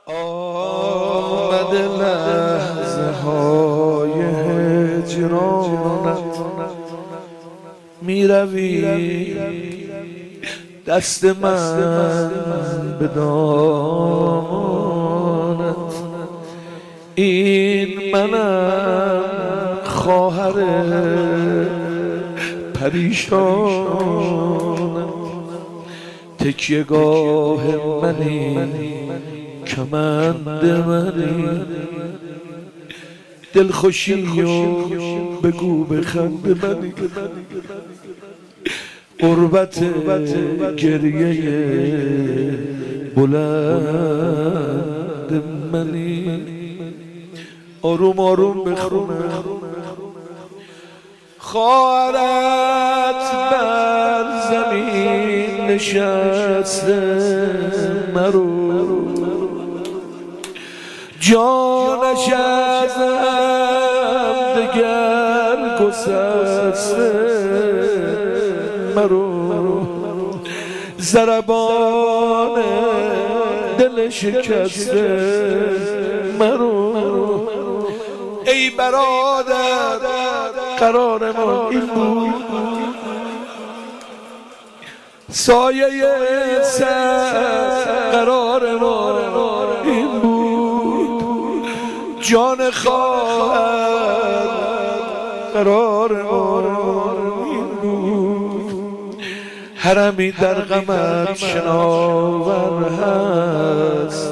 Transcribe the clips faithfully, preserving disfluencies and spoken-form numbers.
آمد لحظه های هجرانت، می روی دست من به دامانت. این منم خواهر پریشانم، تکیه گاه منی کمند منی، دلخوشی و بگو بخند منی، قربت گریه بلند منی. آروم آروم بخونم. خواهرت بر زمین نشسته مرو، جانش از هم دگر گسسته مرو، ضربان دل شکسته مرو. ای برادر قرار ما این بود، سایه سر قرار ما این بود، جان خواهر قرار ما این بود. حرمی در غمت شناور هست،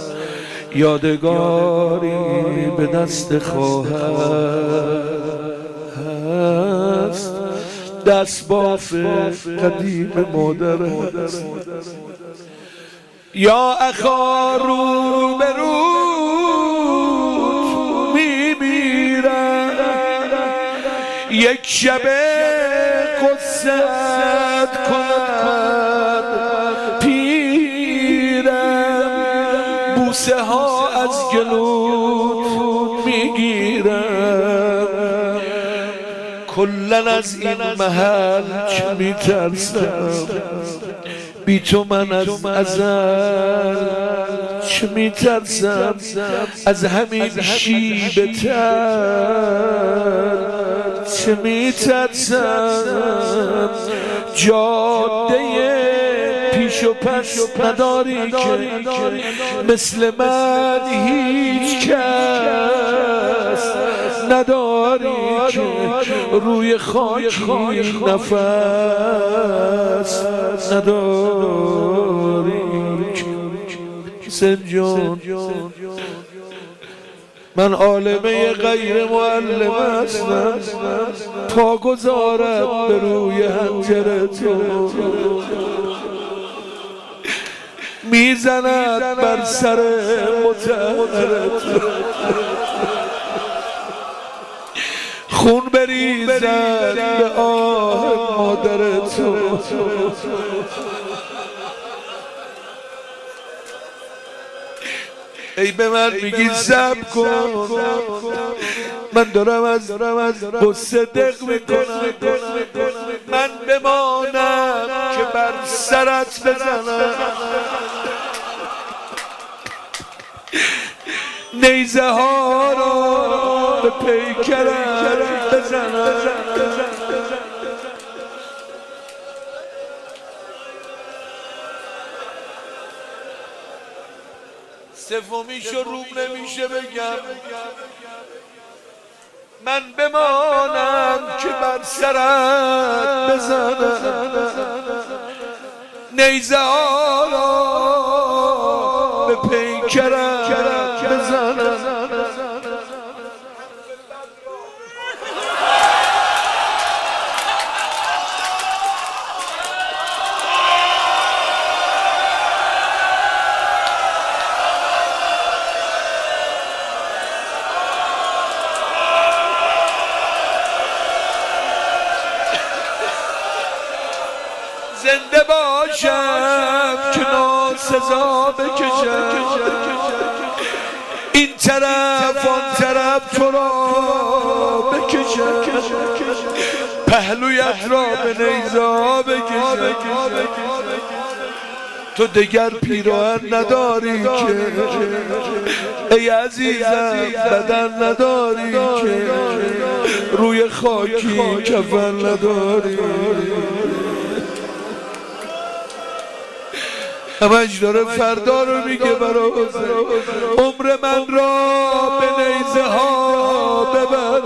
یادگاری به دست خواهر هست، دست باف قدیم مادر هست. یا اخا رو به رو میمیرم، یک شب قصت کند پیرم، بوسه ها از گلوت میگیرم، کلن از این محل چه میترسم، بی تو من از ازل چه میترسم، از همین شیب تر چه میترسم. جاده پیش و پس نداری که مثل من هیچ کس نداری که روی خاکی نفس نداری. سنجان من عالمه غیر معلم هستم، تا گذارم به روی حنجر تو، میزند بر سر مطهرت، خون بریزد به آه مادر تو. ای به من میگی صبر کن، من دارم از غصه دق میکنم، من بمانم که بر سرت بزنم، نیزه ها را به پیکرت بزنم. سومیشو روم نمیشه بگم، من بمانم که بر سرت بزنم، نیزه ها را به پیکرت بزنم. زنده باشم که ناسزا بکشم، این طرف آن طرف تو را بکشم، پهلویت را به نیزه بکشم، تو دگر پیراهن نداری که ای عزیزم بدن نداری که روی خاکی کفن نداری همش داره فردا رو میگه برا عمر من را به نیزه ها ببر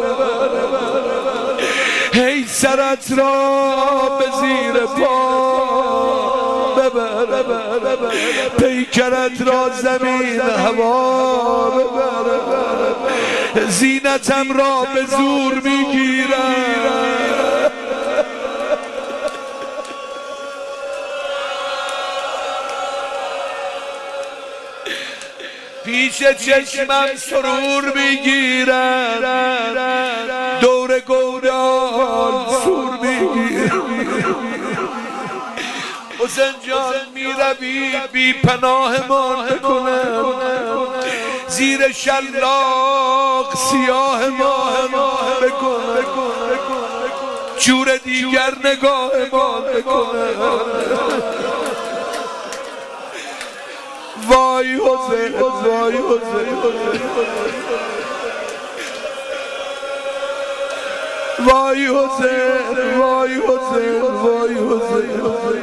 هی سرت را به زیر پا ببر پیکرت را زمین هوا ببر زینتم را به زور میگیرم پیش چشمم سرور میگیرم دور گودال سور میگیرم حسین جان میروی بی پناه مان بکنم زیر شلاق سیاه ماه بکنم جور دیگر نگاه ما بکنم وای حسین وای حسین وای حسین وای حسین وای حسین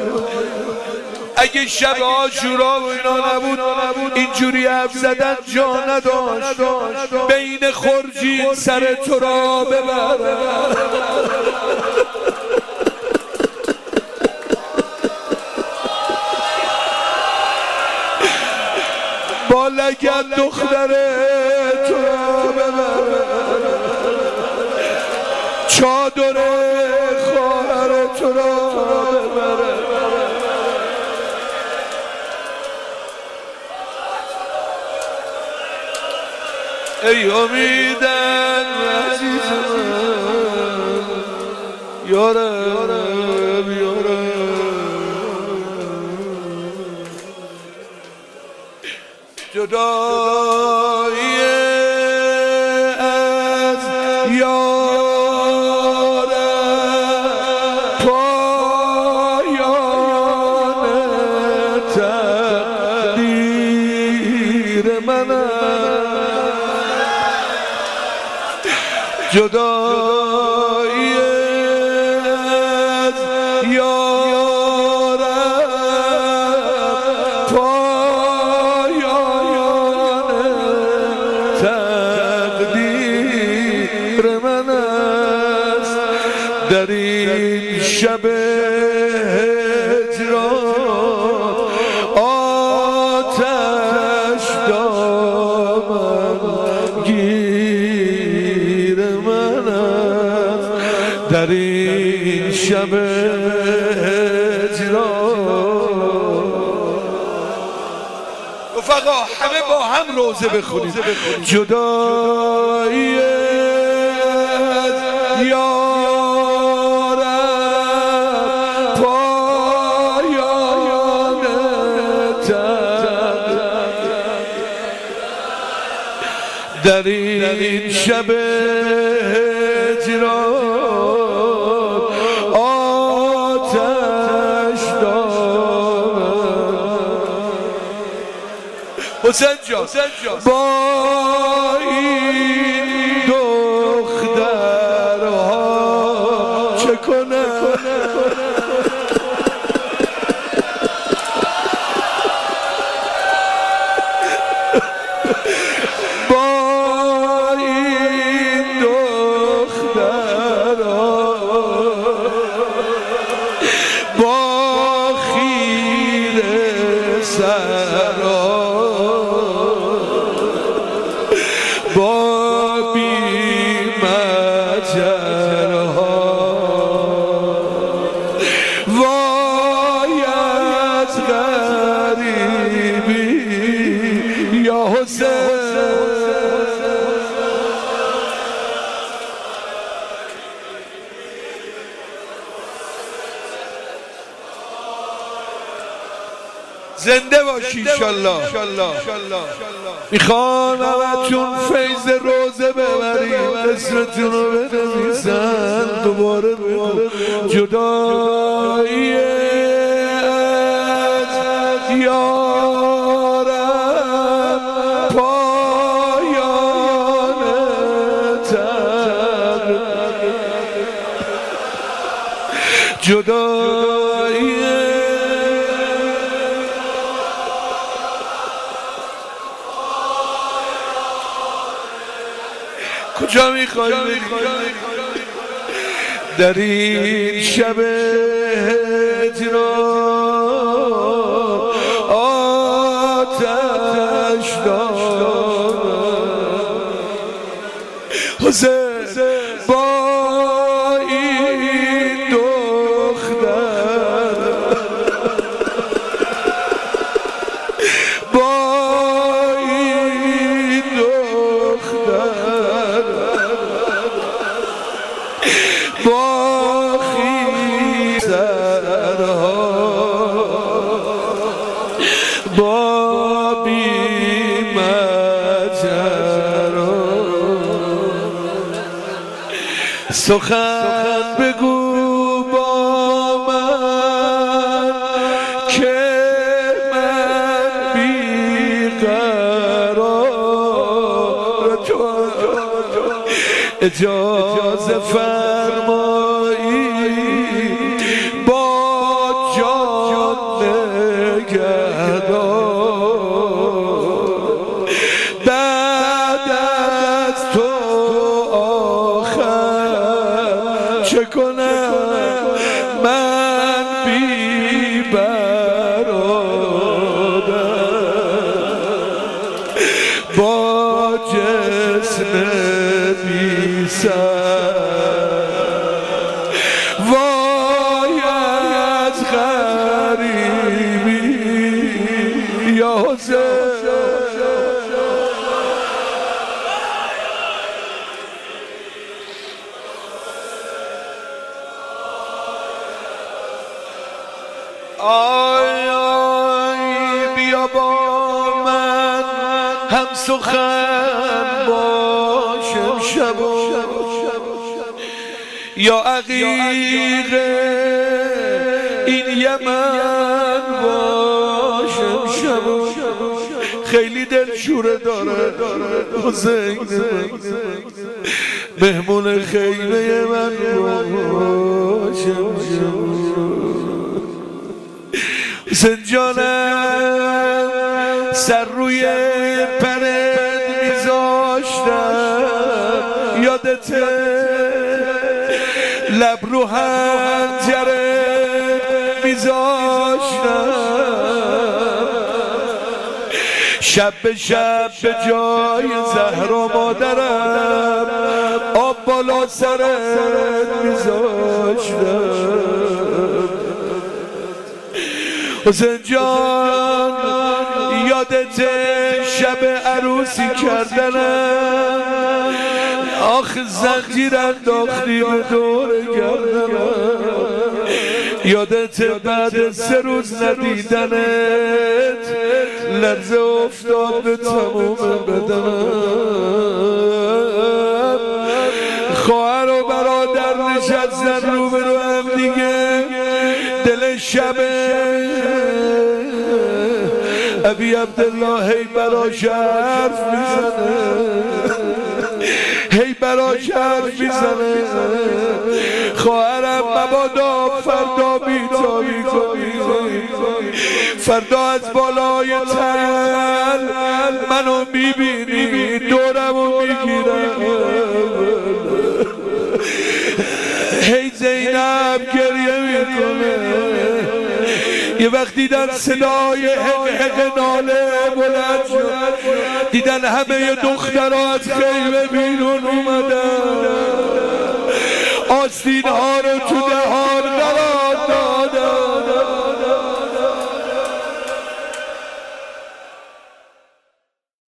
اگه شب عاشورا و اینا نبود اینجوری حرف زدن جا نداشت بین خرجین سر تو را ببر با لگد دختر تو را ببر چادر خواهر تو را ببر ای امیدن عزیزم یارب یارب جدایی از یارب پایان تقدیر من جدایی از یارب پایان تقدیر من است در این شب هجران آتش دامن گیر در این شب هجران رفقا همه با هم روزه بخونید جدایی از یارب پایان در این شب هجران آتش دامن حسین جان با این دخترها چه کنه با بی مجرها وای از غریبی یا حسین زنده باشی انشالله میخوام همتون فیض روزه ببریم اسمتون رو بنویسن دوباره بگو جدایی از جدایی کجا میخوای در این شب هجران آتش دارم حسین با این دختر با این دختر با خیزرها با بی‌مجرا سخن بگو با من که من بیقرار تو اجازه فرمایی با جان نگهدار بعد از تو آخر چه کنم من بی برادر با جسم بی سر وای از غریبی یا حسین آی آی بیا با من هم سخن باشم شب یا عقیق این یمن باشم شب خیلی دلشوره داره حسین مهمون خیمه من باشم حسین جانم سر روی پرد میذاشتم یادته لب رو حنجره میذاشتم شب به شب به جای زهرا مادرم آب بالا سرت میذاشتم حسین جان یادت شب عروسی کردنم آخ زنجیر انداختی به دور گردنم یادت بعد سه روز ندیدنت لرزه افتاد به تموم بدنم خواهر و برادر نشستن رو به رو هم دیگه دل شب ابی عبدالله هی براش حرف میزنه هی براش حرف میزنه خواهرم مبادا فردا بیتابی کنی فردا از بالای تل منو میبینی دورمو میگیرم هی زینب گریه میکنه یه وقت دیدن صدای حق حق ناله بلند شد دیدن همه دخترها از خیمه بیرون اومدن